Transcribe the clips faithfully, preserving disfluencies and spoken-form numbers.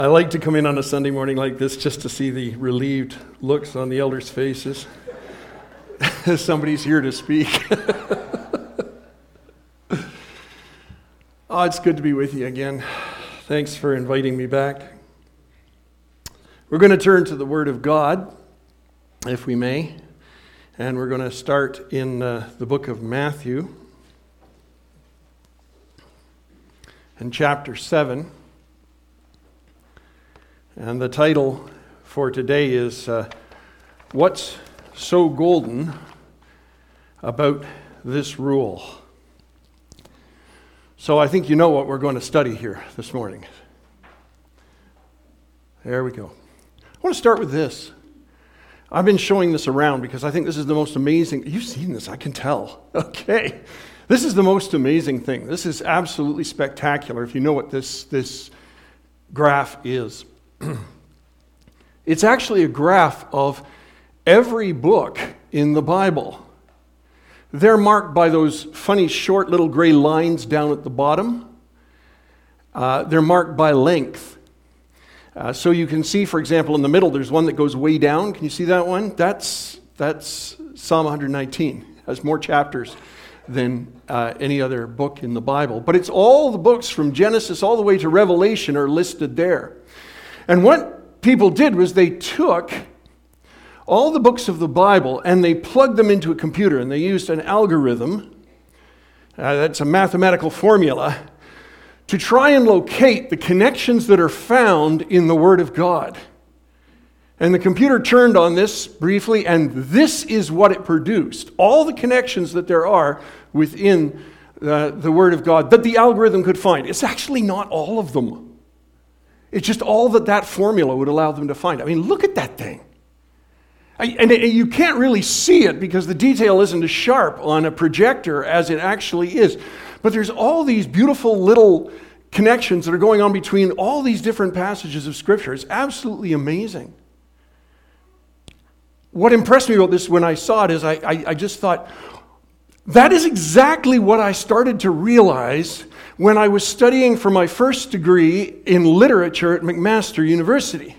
I like to come in on a Sunday morning like this just to see the relieved looks on the elders' faces. Somebody's here to speak. Oh, it's good to be with you again. Thanks for inviting me back. We're going to turn to the Word of God, if we may, and we're going to start in uh, the book of Matthew, in chapter seven. And the title for today is, uh, What's So Golden About This Rule? So I think you know what we're going to study here this morning. There we go. I want to start with this. I've been showing this around because I think this is the most amazing. You've seen this, I can tell. Okay. This is the most amazing thing. This is absolutely spectacular if you know what this, this graph is. It's actually a graph of every book in the Bible. They're marked by those funny short little gray lines down at the bottom. Uh, they're marked by length. Uh, so you can see, for example, in the middle, there's one that goes way down. Can you see that one? That's that's Psalm one nineteen. It has more chapters than uh, any other book in the Bible. But it's all the books from Genesis all the way to Revelation are listed there. And what people did was they took all the books of the Bible and they plugged them into a computer, and they used an algorithm, uh, that's a mathematical formula, to try and locate the connections that are found in the Word of God. And the computer turned on this briefly, and this is what it produced. All the connections that there are within uh, the Word of God that the algorithm could find. It's actually not all of them. It's just all that that formula would allow them to find. I mean, look at that thing. And you can't really see it because the detail isn't as sharp on a projector as it actually is. But there's all these beautiful little connections that are going on between all these different passages of Scripture. It's absolutely amazing. What impressed me about this when I saw it is I, I, I just thought, that is exactly what I started to realize when I was studying for my first degree in literature at McMaster University.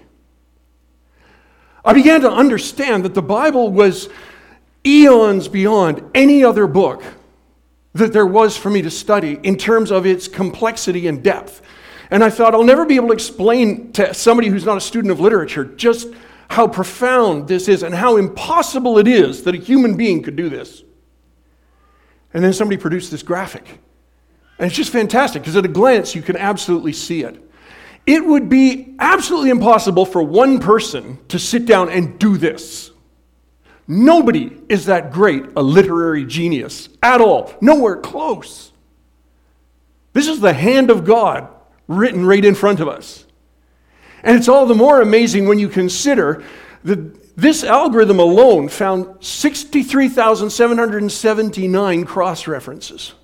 I began to understand that the Bible was eons beyond any other book that there was for me to study in terms of its complexity and depth. And I thought, I'll never be able to explain to somebody who's not a student of literature just how profound this is and how impossible it is that a human being could do this. And then somebody produced this graphic. And it's just fantastic because at a glance you can absolutely see it. It would be absolutely impossible for one person to sit down and do this. Nobody is that great a literary genius at all. Nowhere close. This is the hand of God written right in front of us. And it's all the more amazing when you consider that this algorithm alone found sixty-three thousand seven hundred seventy-nine cross-references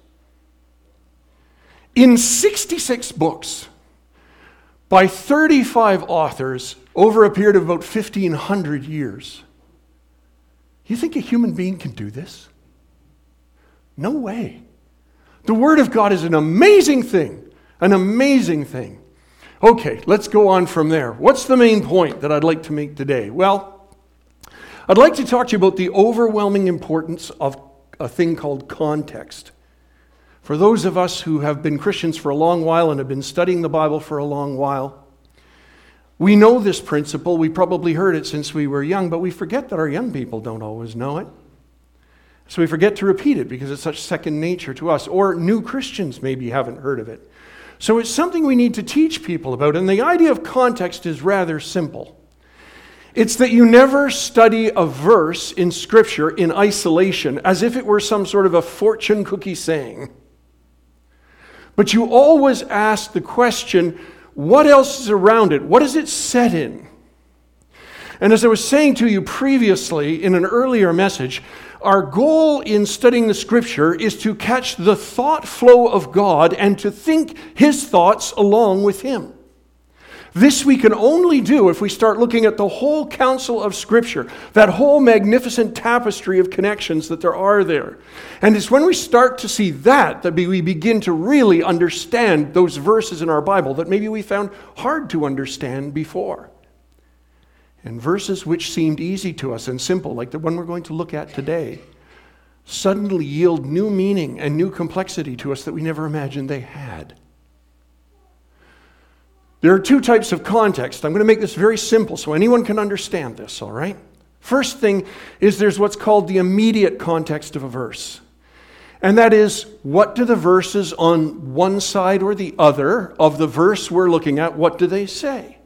in sixty-six books by thirty-five authors over a period of about fifteen hundred years. You think a human being can do this? No way. The Word of God is an amazing thing, an amazing thing. Okay, let's go on from there. What's the main point that I'd like to make today? Well, I'd like to talk to you about the overwhelming importance of a thing called context. For those of us who have been Christians for a long while and have been studying the Bible for a long while, we know this principle. We probably heard it since we were young, but we forget that our young people don't always know it. So we forget to repeat it because it's such second nature to us. Or new Christians maybe haven't heard of it. So it's something we need to teach people about. And the idea of context is rather simple. It's that you never study a verse in Scripture in isolation as if it were some sort of a fortune cookie saying. But you always ask the question, what else is around it? What is it set in? And as I was saying to you previously in an earlier message, our goal in studying the Scripture is to catch the thought flow of God and to think His thoughts along with Him. This we can only do if we start looking at the whole counsel of Scripture, that whole magnificent tapestry of connections that there are there. And it's when we start to see that that we begin to really understand those verses in our Bible that maybe we found hard to understand before. And verses which seemed easy to us and simple, like the one we're going to look at today, suddenly yield new meaning and new complexity to us that we never imagined they had. There are two types of context. I'm going to make this very simple so anyone can understand this, all right? First thing is there's what's called the immediate context of a verse. And that is, what do the verses on one side or the other of the verse we're looking at, what do they say?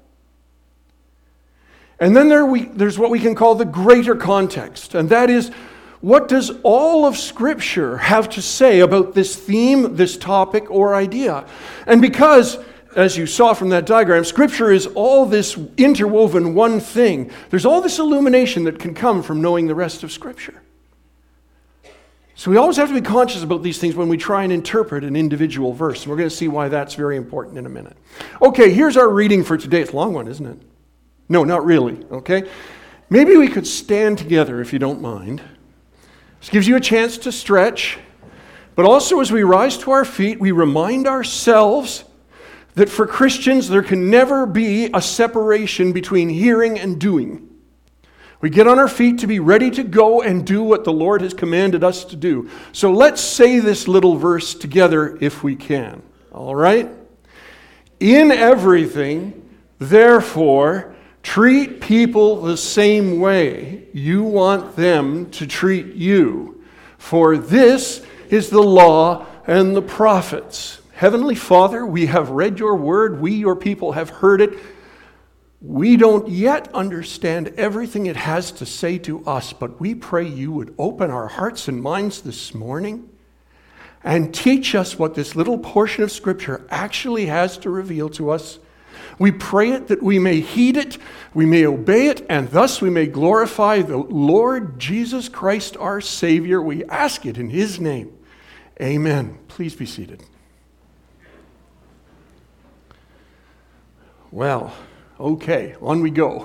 And then there we, there's what we can call the greater context. And that is, what does all of Scripture have to say about this theme, this topic, or idea? And because, as you saw from that diagram, Scripture is all this interwoven one thing. There's all this illumination that can come from knowing the rest of Scripture. So we always have to be conscious about these things when we try and interpret an individual verse. And we're going to see why that's very important in a minute. Okay, here's our reading for today. It's a long one, isn't it? No, not really, okay? Maybe we could stand together, if you don't mind. This gives you a chance to stretch. But also, as we rise to our feet, we remind ourselves that for Christians, there can never be a separation between hearing and doing. We get on our feet to be ready to go and do what the Lord has commanded us to do. So let's say this little verse together if we can. All right? In everything, therefore, treat people the same way you want them to treat you. For this is the law and the prophets. Heavenly Father, we have read your word. We, your people, have heard it. We don't yet understand everything it has to say to us, but we pray you would open our hearts and minds this morning and teach us what this little portion of Scripture actually has to reveal to us. We pray it that we may heed it, we may obey it, and thus we may glorify the Lord Jesus Christ, our Savior. We ask it in His name. Amen. Please be seated. Well, okay, on we go.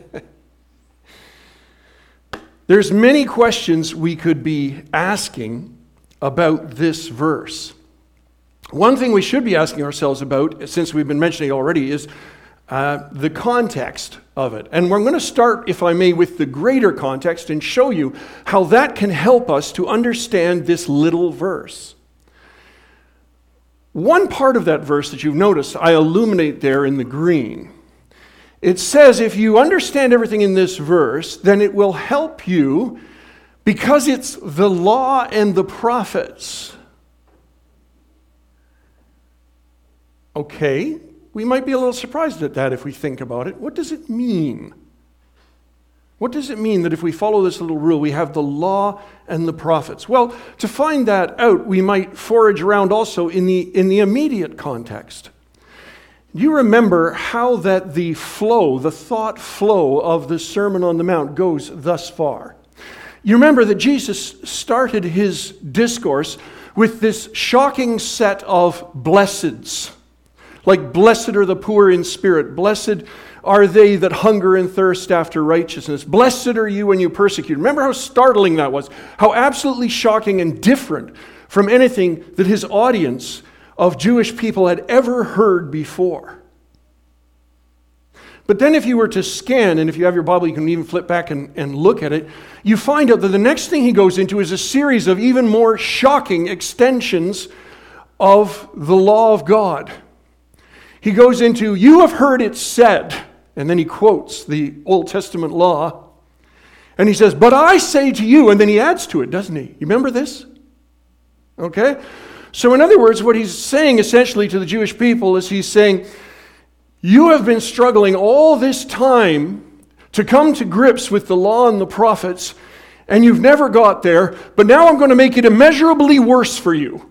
There's many questions we could be asking about this verse. One thing we should be asking ourselves about, since we've been mentioning it already, is uh, the context of it. And we're going to start, if I may, with the greater context and show you how that can help us to understand this little verse. One part of that verse that you've noticed, I illuminate there in the green. It says if you understand everything in this verse, then it will help you because it's the law and the prophets. Okay, we might be a little surprised at that if we think about it. What does it mean? What does it mean that if we follow this little rule, we have the law and the prophets? Well, to find that out, we might forage around also in the, in the immediate context. You remember how that the flow, the thought flow of the Sermon on the Mount goes thus far. You remember that Jesus started his discourse with this shocking set of blesseds. Like, blessed are the poor in spirit. Blessed are they that hunger and thirst after righteousness. Blessed are you when you persecute. Remember how startling that was? How absolutely shocking and different from anything that his audience of Jewish people had ever heard before. But then if you were to scan, and if you have your Bible, you can even flip back and, and look at it, you find out that the next thing he goes into is a series of even more shocking extensions of the law of God. He goes into, you have heard it said, and then he quotes the Old Testament law, and he says, but I say to you, and then he adds to it, doesn't he? You remember this? Okay? So in other words, what he's saying essentially to the Jewish people is he's saying, you have been struggling all this time to come to grips with the law and the prophets, and you've never got there, but now I'm going to make it immeasurably worse for you.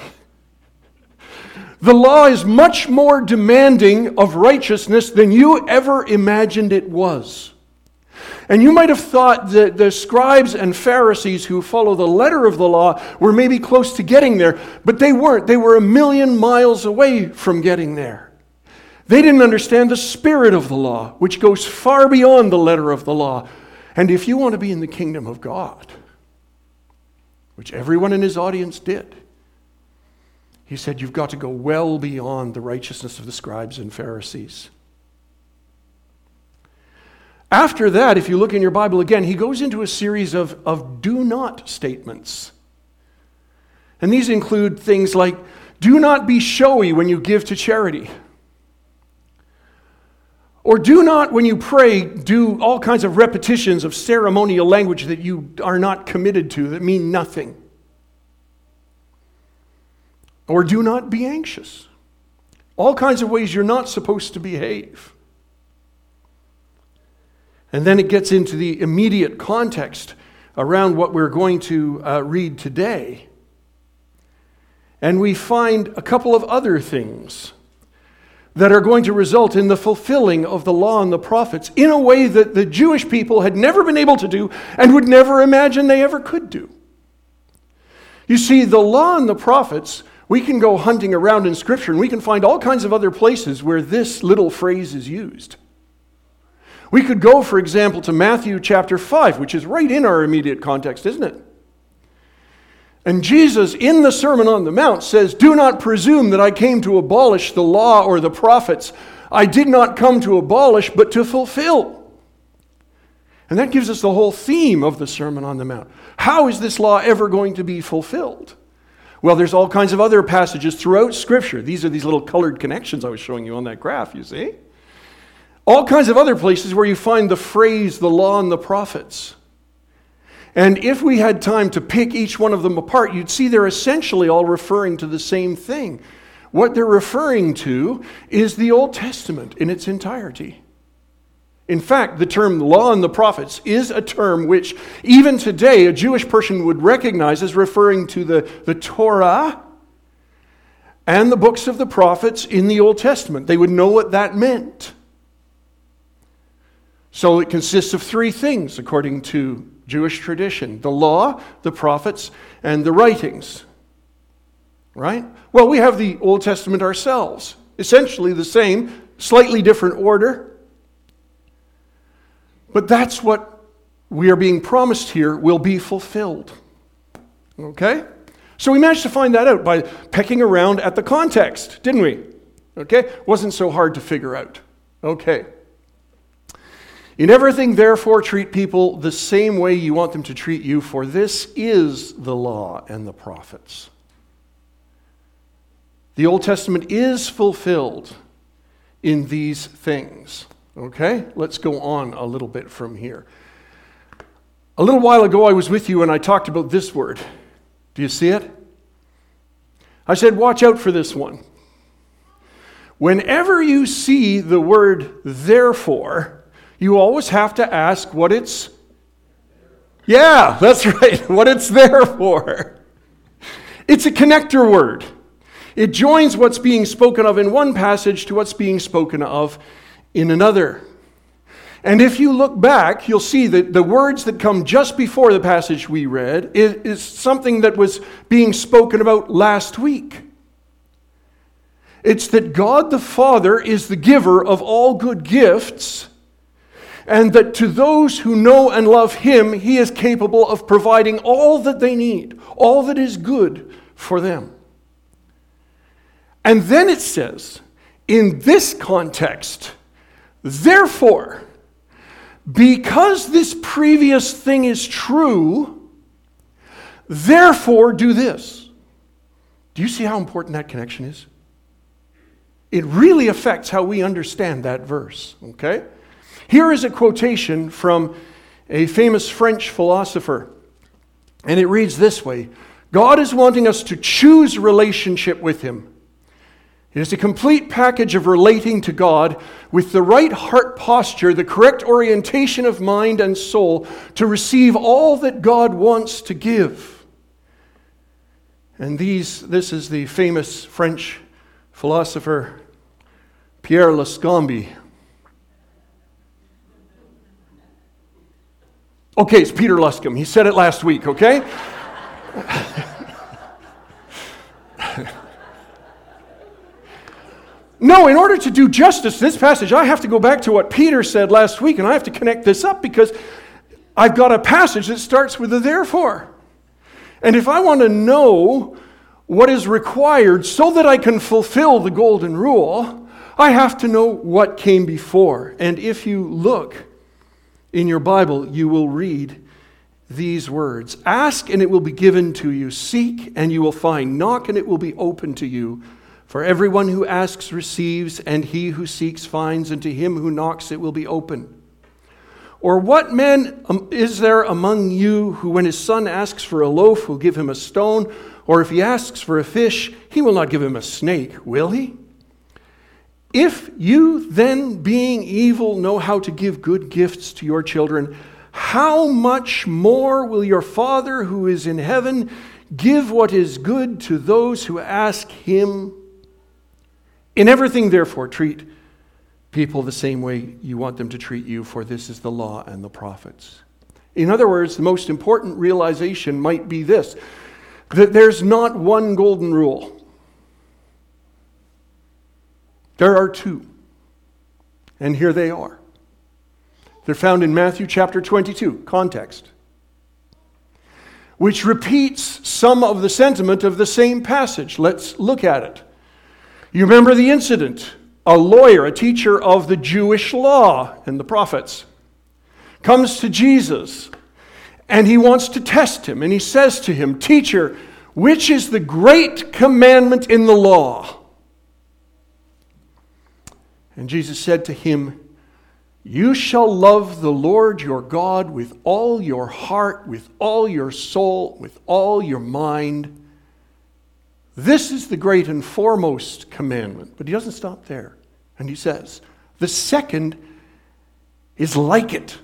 The law is much more demanding of righteousness than you ever imagined it was. And you might have thought that the scribes and Pharisees who follow the letter of the law were maybe close to getting there, but they weren't. They were a million miles away from getting there. They didn't understand the spirit of the law, which goes far beyond the letter of the law. And if you want to be in the kingdom of God, which everyone in his audience did, he said, you've got to go well beyond the righteousness of the scribes and Pharisees. After that, if you look in your Bible again, he goes into a series of, of do not statements. And these include things like, do not be showy when you give to charity. Or do not, when you pray, do all kinds of repetitions of ceremonial language that you are not committed to, that mean nothing. Or do not be anxious. All kinds of ways you're not supposed to behave. And then it gets into the immediate context around what we're going to uh, read today. And we find a couple of other things that are going to result in the fulfilling of the law and the prophets in a way that the Jewish people had never been able to do and would never imagine they ever could do. You see, the law and the prophets, we can go hunting around in Scripture and we can find all kinds of other places where this little phrase is used. We could go, for example, to Matthew chapter five, which is right in our immediate context, isn't it? And Jesus, in the Sermon on the Mount, says, do not presume that I came to abolish the law or the prophets. I did not come to abolish, but to fulfill. And that gives us the whole theme of the Sermon on the Mount. How is this law ever going to be fulfilled? Well, there's all kinds of other passages throughout Scripture. These are these little colored connections I was showing you on that graph, you see? All kinds of other places where you find the phrase, the law and the prophets. And if we had time to pick each one of them apart, you'd see they're essentially all referring to the same thing. What they're referring to is the Old Testament in its entirety. In fact, the term law and the prophets is a term which even today a Jewish person would recognize as referring to the, the Torah and the books of the prophets in the Old Testament. They would know what that meant. So it consists of three things according to Jewish tradition: the law, the prophets, and the writings. Right? Well, we have the Old Testament ourselves. Essentially the same, slightly different order. But that's what we are being promised here will be fulfilled. Okay? So we managed to find that out by pecking around at the context, didn't we? Okay? Wasn't so hard to figure out. Okay. In everything, therefore, treat people the same way you want them to treat you, for this is the law and the prophets. The Old Testament is fulfilled in these things. Okay? Let's go on a little bit from here. A little while ago, I was with you and I talked about this word. Do you see it? I said, watch out for this one. Whenever you see the word therefore, you always have to ask what it's, yeah, that's right, what it's there for. It's a connector word. It joins what's being spoken of in one passage to what's being spoken of in another. And if you look back, you'll see that the words that come just before the passage we read is, is something that was being spoken about last week. It's that God the Father is the giver of all good gifts, and that to those who know and love Him, He is capable of providing all that they need, all that is good for them. And then it says, in this context, therefore, because this previous thing is true, therefore do this. Do you see how important that connection is? It really affects how we understand that verse, okay? Here is a quotation from a famous French philosopher, and it reads this way: God is wanting us to choose relationship with Him. It is a complete package of relating to God with the right heart posture, the correct orientation of mind and soul to receive all that God wants to give. And these, this is the famous French philosopher Pierre Lascombe. Okay, it's Peter Luscombe. He said it last week, okay? No, in order to do justice to this passage, I have to go back to what Peter said last week, and I have to connect this up because I've got a passage that starts with a therefore. And if I want to know what is required so that I can fulfill the golden rule, I have to know what came before. And if you look in your Bible, you will read these words. Ask and it will be given to you. Seek and you will find. Knock and it will be open to you. For everyone who asks receives, and he who seeks finds, and to him who knocks it will be open. Or what man is there among you who, when his son asks for a loaf, will give him a stone? Or if he asks for a fish, he will not give him a snake, will he? If you then, being evil, know how to give good gifts to your children, how much more will your Father who is in heaven give what is good to those who ask him? In everything, therefore, treat people the same way you want them to treat you, for this is the law and the prophets. In other words, the most important realization might be this, that there's not one golden rule. There are two. And here they are. They're found in Matthew chapter twenty-two, context, which repeats some of the sentiment of the same passage. Let's look at it. You remember the incident. A lawyer, a teacher of the Jewish law and the prophets, comes to Jesus and he wants to test him. And he says to him, "Teacher, which is the great commandment in the law?" And Jesus said to him, "You shall love the Lord your God with all your heart, with all your soul, with all your mind. This is the great and foremost commandment." But he doesn't stop there. And he says, "The second is like it.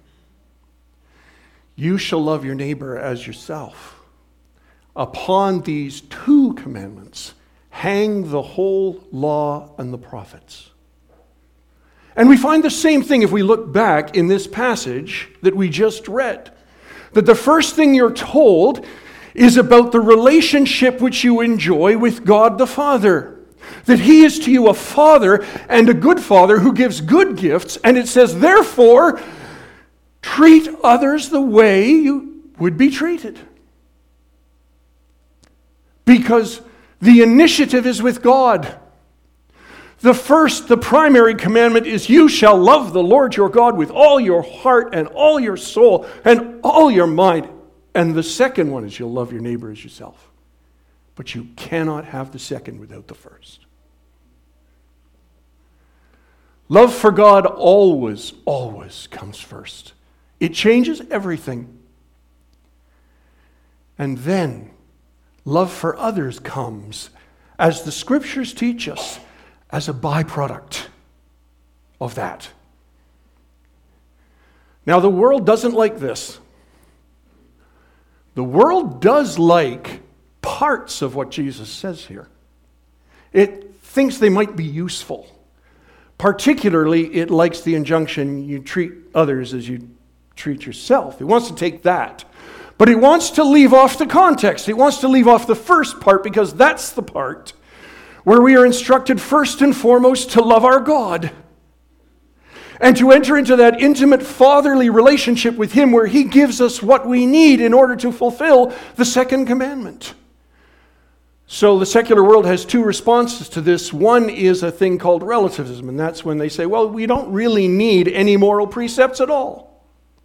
You shall love your neighbor as yourself. Upon these two commandments hang the whole law and the prophets." And we find the same thing if we look back in this passage that we just read. That the first thing you're told is about the relationship which you enjoy with God the Father. That he is to you a father and a good father who gives good gifts. And it says, therefore, treat others the way you would be treated. Because the initiative is with God. The first, the primary commandment is, you shall love the Lord your God with all your heart and all your soul and all your mind. And the second one is, you'll love your neighbor as yourself. But you cannot have the second without the first. Love for God always, always comes first. It changes everything. And then love for others comes, as the scriptures teach us, as a byproduct of that. Now, the world doesn't like this. The world does like parts of what Jesus says here. It thinks they might be useful. Particularly, it likes the injunction, you treat others as you treat yourself. It wants to take that. But it wants to leave off the context. It wants to leave off the first part, because that's the part where we are instructed first and foremost to love our God. And to enter into that intimate fatherly relationship with him where he gives us what we need in order to fulfill the second commandment. So the secular world has two responses to this. One is a thing called relativism, and that's when they say, well, we don't really need any moral precepts at all.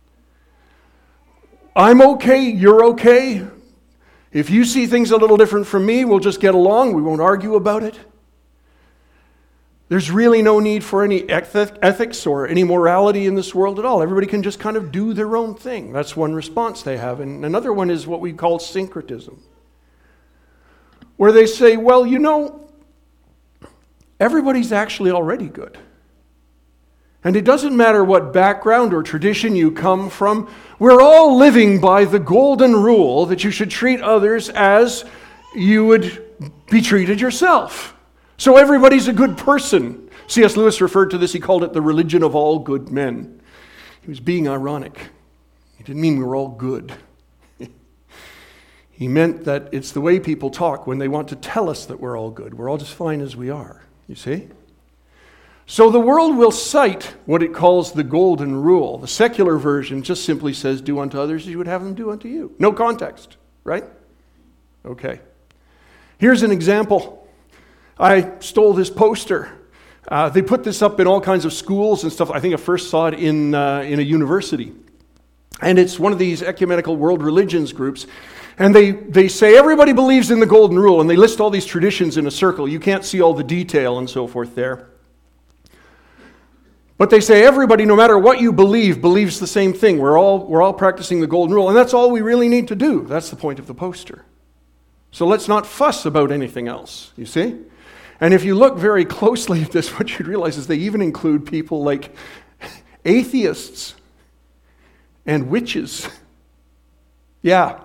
I'm okay, you're okay. If you see things a little different from me, we'll just get along. We won't argue about it. There's really no need for any ethics or any morality in this world at all. Everybody can just kind of do their own thing. That's one response they have. And another one is what we call syncretism, where they say, well, you know, everybody's actually already good. And it doesn't matter what background or tradition you come from. We're all living by the golden rule that you should treat others as you would be treated yourself. So everybody's a good person. C S Lewis referred to this, he called it the religion of all good men. He was being ironic. He didn't mean we're all good. He meant that it's the way people talk when they want to tell us that we're all good. We're all just fine as we are. You see? So the world will cite what it calls the golden rule. The secular version just simply says, do unto others as you would have them do unto you. No context, right? Okay. Here's an example. I stole this poster. Uh, they put this up in all kinds of schools and stuff. I think I first saw it in, uh, in a university. And it's one of these ecumenical world religions groups. And they, they say everybody believes in the golden rule, and they list all these traditions in a circle. You can't see all the detail and so forth there. But they say everybody, no matter what you believe, believes the same thing. We're all, we're all practicing the golden rule, and that's all we really need to do. That's the point of the poster. So let's not fuss about anything else, you see? And if you look very closely at this, what you'd realize is they even include people like atheists and witches. Yeah,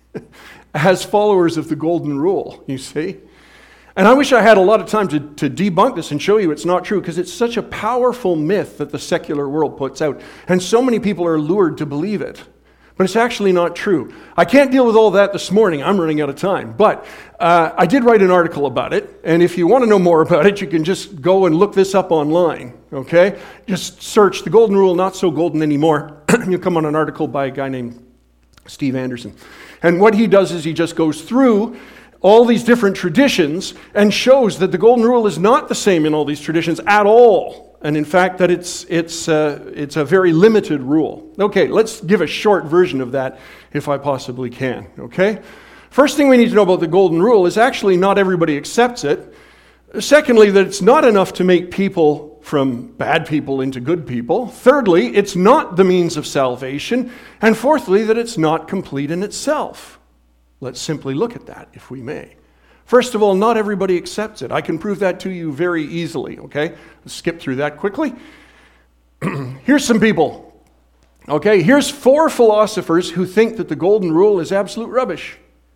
as followers of the golden rule, you see? And I wish I had a lot of time to, to debunk this and show you it's not true, because it's such a powerful myth that the secular world puts out. And so many people are lured to believe it. But it's actually not true. I can't deal with all that this morning. I'm running out of time. But uh, I did write an article about it. And if you want to know more about it, you can just go and look this up online. Okay? Just search the golden rule, not so golden anymore. You'll come on an article by a guy named Steve Anderson. And what he does is he just goes through all these different traditions and shows that the golden rule is not the same in all these traditions at all. And in fact, that it's it's uh, it's a very limited rule. Okay, let's give a short version of that if I possibly can. Okay? First thing we need to know about the golden rule is actually not everybody accepts it. Secondly, that it's not enough to make people from bad people into good people. Thirdly, it's not the means of salvation. And fourthly, that it's not complete in itself. Let's simply look at that, if we may. First of all, not everybody accepts it. I can prove that to you very easily, okay? Let's skip through that quickly. Here's some people. Okay, here's four philosophers who think that the golden rule is absolute rubbish.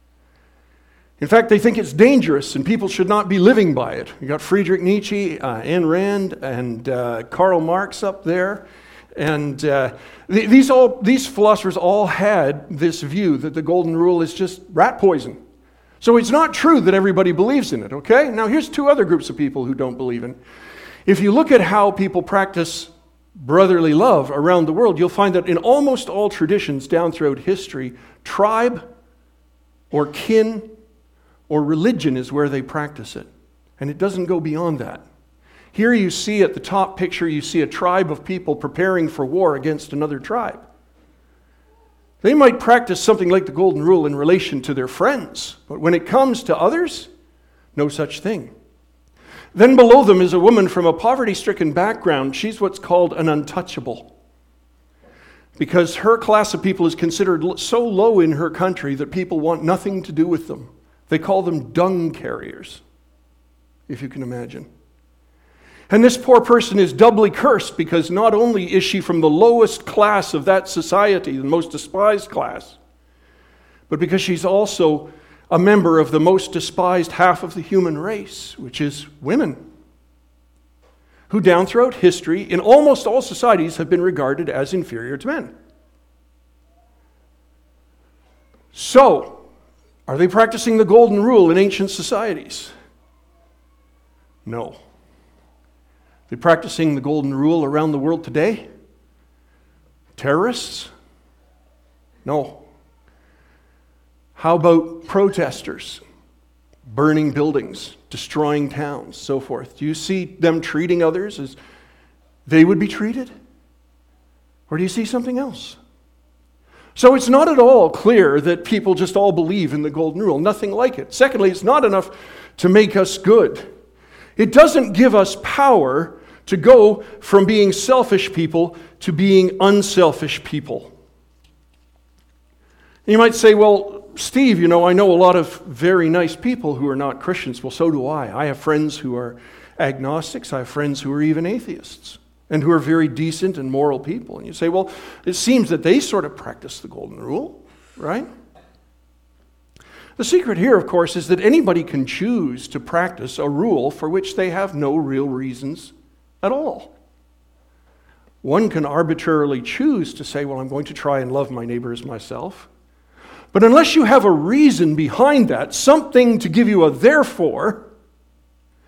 In fact, they think it's dangerous and people should not be living by it. You got Friedrich Nietzsche, uh, Ayn Rand, and uh, Karl Marx up there. And uh, th- these all these philosophers all had this view that the golden rule is just rat poison. So it's not true that everybody believes in it, okay? Now here's two other groups of people who don't believe in it. If you look at how people practice brotherly love around the world, you'll find that in almost all traditions down throughout history, tribe or kin or religion is where they practice it. And it doesn't go beyond that. Here you see at the top picture, you see a tribe of people preparing for war against another tribe. They might practice something like the golden rule in relation to their friends, but when it comes to others, no such thing. Then below them is a woman from a poverty-stricken background. She's what's called an untouchable, because her class of people is considered so low in her country that people want nothing to do with them. They call them dung carriers, if you can imagine. And this poor person is doubly cursed because not only is she from the lowest class of that society, the most despised class, but because she's also a member of the most despised half of the human race, which is women, who down throughout history, in almost all societies, have been regarded as inferior to men. So, are they practicing the golden rule in ancient societies? No. Are they practicing the golden rule around the world today? Terrorists? No. How about protesters? Burning buildings, destroying towns, so forth. Do you see them treating others as they would be treated? Or do you see something else? So it's not at all clear that people just all believe in the golden rule. Nothing like it. Secondly, it's not enough to make us good. It doesn't give us power to go from being selfish people to being unselfish people. And you might say, well, Steve, you know, I know a lot of very nice people who are not Christians. Well, so do I. I have friends who are agnostics. I have friends who are even atheists and who are very decent and moral people. And you say, well, it seems that they sort of practice the golden rule, right? The secret here, of course, is that anybody can choose to practice a rule for which they have no real reasons at all. One can arbitrarily choose to say, well, I'm going to try and love my neighbor as myself. But unless you have a reason behind that, something to give you a therefore,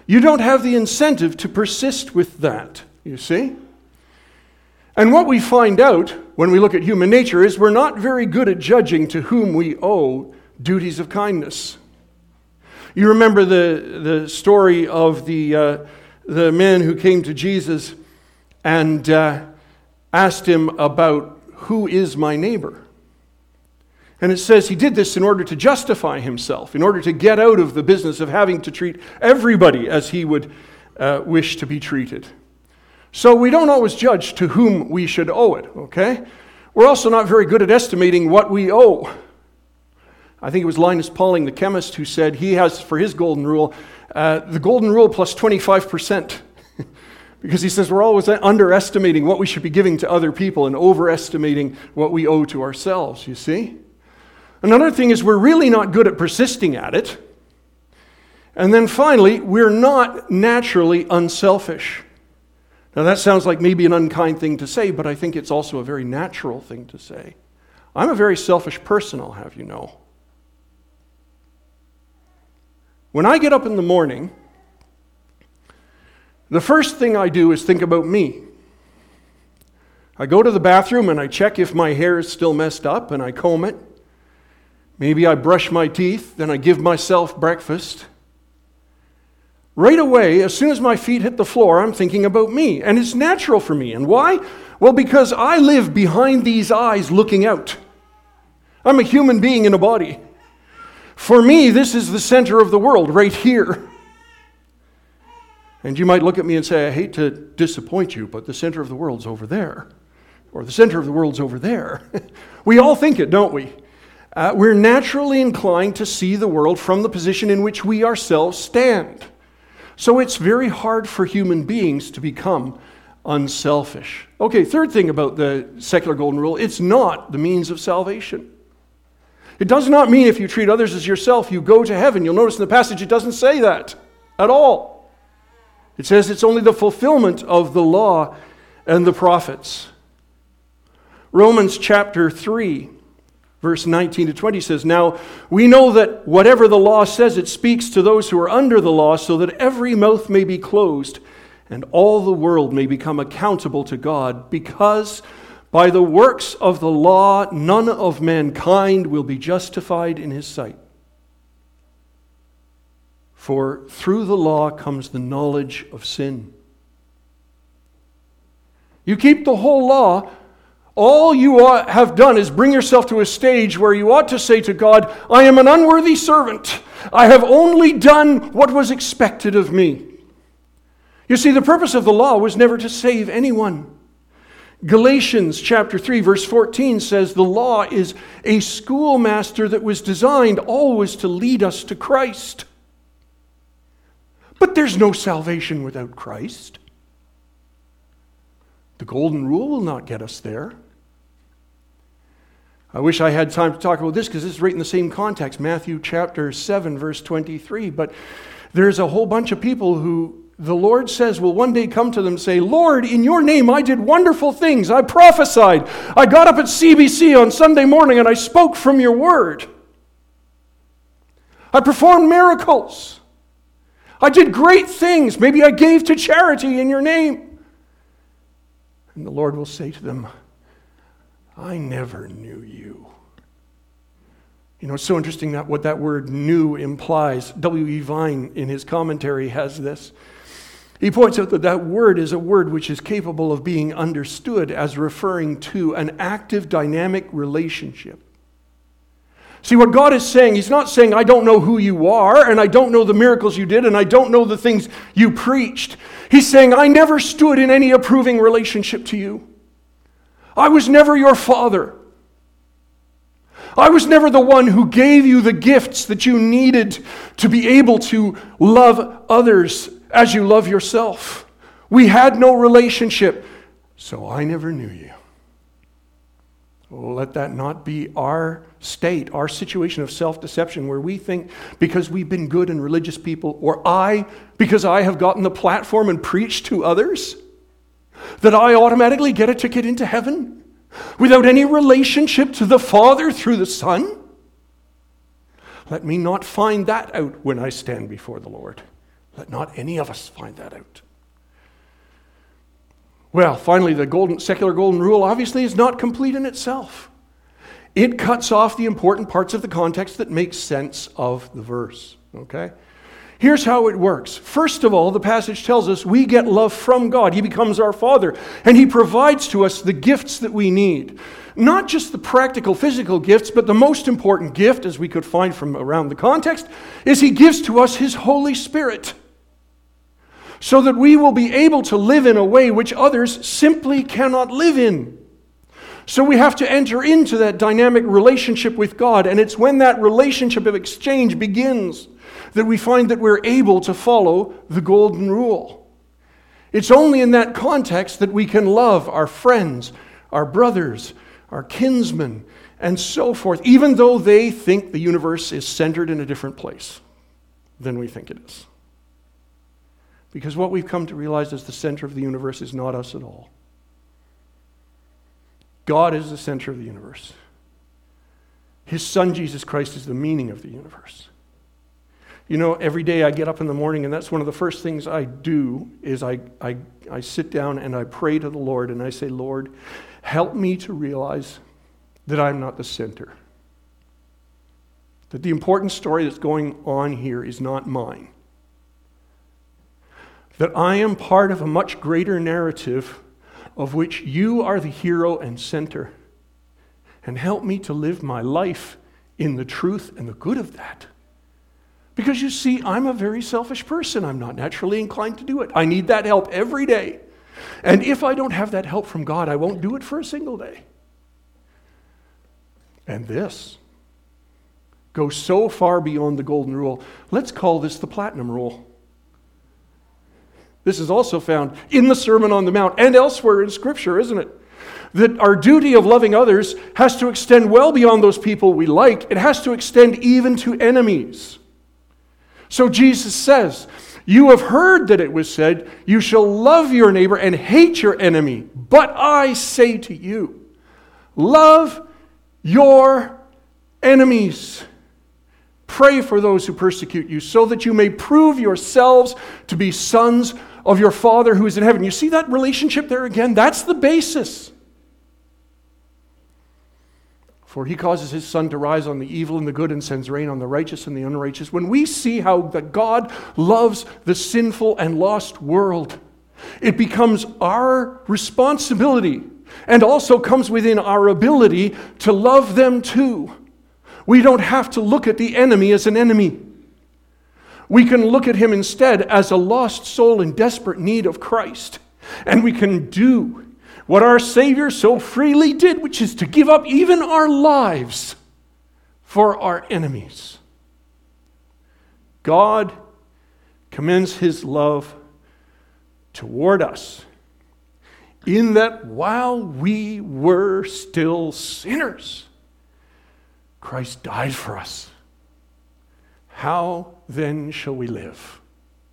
you don't have the incentive to persist with that, you see? And what we find out when we look at human nature is we're not very good at judging to whom we owe duties of kindness. You remember the, the story of the, uh, the man who came to Jesus and uh, asked him about who is my neighbor. And it says he did this in order to justify himself, in order to get out of the business of having to treat everybody as he would uh, wish to be treated. So we don't always judge to whom we should owe it, okay? We're also not very good at estimating what we owe. I think it was Linus Pauling, the chemist, who said he has, for his golden rule, uh, the golden rule plus twenty-five percent. Because he says we're always underestimating what we should be giving to other people and overestimating what we owe to ourselves, you see? Another thing is we're really not good at persisting at it. And then finally, we're not naturally unselfish. Now that sounds like maybe an unkind thing to say, but I think it's also a very natural thing to say. I'm a very selfish person, I'll have you know. When I get up in the morning, the first thing I do is think about me. I go to the bathroom and I check if my hair is still messed up and I comb it. Maybe I brush my teeth, then I give myself breakfast. Right away, as soon as my feet hit the floor, I'm thinking about me. And it's natural for me. And why? Well, because I live behind these eyes looking out. I'm a human being in a body. For me, this is the center of the world, right here. And you might look at me and say, I hate to disappoint you, but the center of the world's over there. Or the center of the world's over there. We all think it, don't we? Uh, we're naturally inclined to see the world from the position in which we ourselves stand. So it's very hard for human beings to become unselfish. Okay, third thing about the secular golden rule, it's not the means of salvation. It does not mean if you treat others as yourself, you go to heaven. You'll notice in the passage it doesn't say that at all. It says it's only the fulfillment of the law and the prophets. Romans chapter three, verse nineteen to twenty says, Now we know that whatever the law says, it speaks to those who are under the law, so that every mouth may be closed and all the world may become accountable to God, because by the works of the law none of mankind will be justified in his sight. For through the law comes the knowledge of sin. You keep the whole law, all you ought, have done is bring yourself to a stage where you ought to say to God, I am an unworthy servant. I have only done what was expected of me. You see, the purpose of the law was never to save anyone. Galatians chapter three, verse fourteen says the law is a schoolmaster that was designed always to lead us to Christ. But there's no salvation without Christ. The golden rule will not get us there. I wish I had time to talk about this because this is right in the same context, Matthew chapter seven, verse twenty-three. But there's a whole bunch of people who the Lord says will one day come to them and say, Lord, in your name I did wonderful things. I prophesied. I got up at C B C on Sunday morning and I spoke from your word. I performed miracles. I did great things. Maybe I gave to charity in your name. And the Lord will say to them, I never knew you. You know, it's so interesting that what that word knew implies. W E Vine, in his commentary, has this. He points out that that word is a word which is capable of being understood as referring to an active, dynamic relationship. See, what God is saying, he's not saying, I don't know who you are, and I don't know the miracles you did, and I don't know the things you preached. He's saying, I never stood in any approving relationship to you. I was never your father. I was never the one who gave you the gifts that you needed to be able to love others as you love yourself. We had no relationship, so I never knew you. Oh, let that not be our state, our situation of self-deception, where we think because we've been good and religious people, or I, because I have gotten the platform and preached to others, that I automatically get a ticket into heaven without any relationship to the Father through the Son. Let me not find that out when I stand before the Lord. but not any of us find that out. Well, finally, the golden, secular golden rule obviously is not complete in itself. It cuts off the important parts of the context that make sense of the verse. Okay? Here's how it works. First of all, the passage tells us we get love from God. He becomes our Father, and He provides to us the gifts that we need. Not just the practical, physical gifts, but the most important gift, as we could find from around the context, is He gives to us His Holy Spirit, so that we will be able to live in a way which others simply cannot live in. So we have to enter into that dynamic relationship with God, and it's when that relationship of exchange begins that we find that we're able to follow the golden rule. It's only in that context that we can love our friends, our brothers, our kinsmen, and so forth, even though they think the universe is centered in a different place than we think it is. Because what we've come to realize is the center of the universe is not us at all. God is the center of the universe. His Son, Jesus Christ, is the meaning of the universe. You know, every day I get up in the morning, and that's one of the first things I do, is I, I, I sit down and I pray to the Lord, and I say, Lord, help me to realize that I'm not the center. That the important story that's going on here is not mine. That I am part of a much greater narrative of which you are the hero and center. And help me to live my life in the truth and the good of that. Because you see, I'm a very selfish person. I'm not naturally inclined to do it. I need that help every day. And if I don't have that help from God, I won't do it for a single day. And this goes so far beyond the golden rule. Let's call this the platinum rule. This is also found in the Sermon on the Mount and elsewhere in Scripture, isn't it? That our duty of loving others has to extend well beyond those people we like. It has to extend even to enemies. So Jesus says, you have heard that it was said, you shall love your neighbor and hate your enemy. But I say to you, love your enemies. Pray for those who persecute you, so that you may prove yourselves to be sons of your Father who is in heaven. You see that relationship there again? That's the basis. For He causes His sun to rise on the evil and the good and sends rain on the righteous and the unrighteous. When we see how that God loves the sinful and lost world, it becomes our responsibility and also comes within our ability to love them too. We don't have to look at the enemy as an enemy. We can look at him instead as a lost soul in desperate need of Christ. And we can do what our Savior so freely did, which is to give up even our lives for our enemies. God commends His love toward us in that while we were still sinners, Christ died for us. How then shall we live?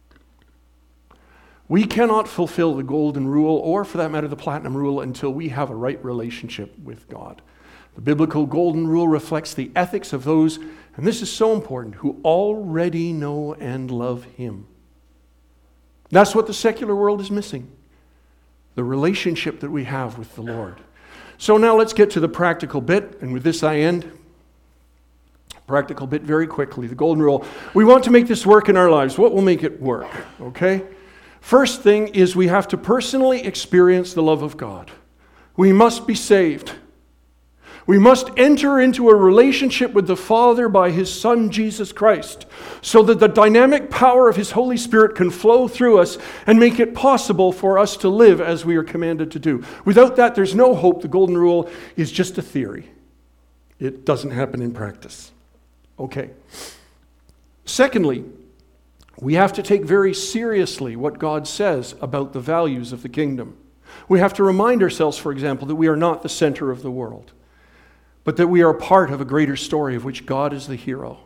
We cannot fulfill the golden rule, or for that matter, the platinum rule, until we have a right relationship with God. The biblical golden rule reflects the ethics of those, and this is so important, who already know and love Him. That's what the secular world is missing. The relationship that we have with the Lord. So now let's get to the practical bit, and with this I end. Practical bit very quickly, the golden rule. We want to make this work in our lives. What will make it work? Okay? First thing is we have to personally experience the love of God. We must be saved. We must enter into a relationship with the Father by His Son, Jesus Christ, so that the dynamic power of His Holy Spirit can flow through us and make it possible for us to live as we are commanded to do. Without that, there's no hope. The golden rule is just a theory. It doesn't happen in practice. Okay. Secondly, we have to take very seriously what God says about the values of the kingdom. We have to remind ourselves, for example, that we are not the center of the world, but that we are part of a greater story of which God is the hero.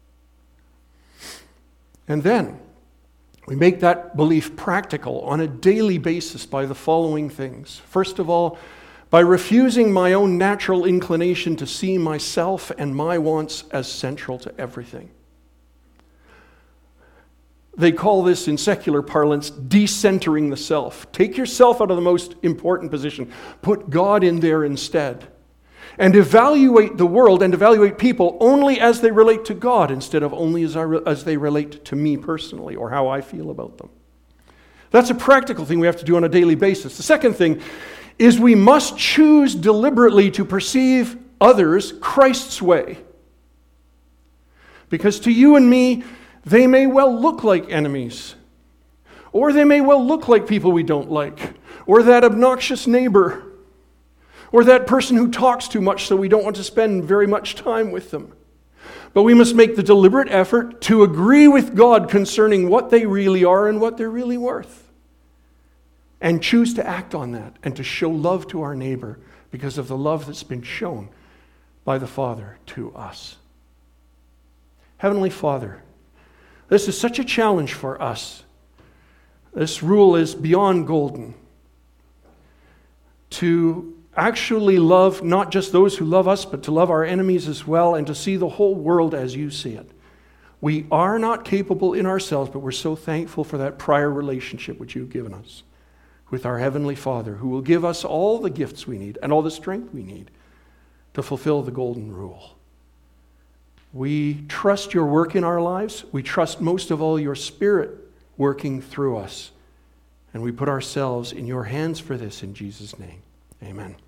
And then we make that belief practical on a daily basis by the following things. First of all, by refusing my own natural inclination to see myself and my wants as central to everything. They call this, in secular parlance, decentering the self. Take yourself out of the most important position. Put God in there instead. And evaluate the world and evaluate people only as they relate to God instead of only as, I re- as they relate to me personally or how I feel about them. That's a practical thing we have to do on a daily basis. The second thing is we must choose deliberately to perceive others Christ's way. Because to you and me, they may well look like enemies. Or they may well look like people we don't like. Or that obnoxious neighbor. Or that person who talks too much so we don't want to spend very much time with them. But we must make the deliberate effort to agree with God concerning what they really are and what they're really worth. And choose to act on that and to show love to our neighbor because of the love that's been shown by the Father to us. Heavenly Father, this is such a challenge for us. This rule is beyond golden. To actually love not just those who love us, but to love our enemies as well, and to see the whole world as you see it. We are not capable in ourselves, but we're so thankful for that prior relationship which you've given us with our Heavenly Father, who will give us all the gifts we need and all the strength we need to fulfill the golden rule. We trust your work in our lives. We trust most of all your Spirit working through us. And we put ourselves in your hands for this in Jesus' name. Amen.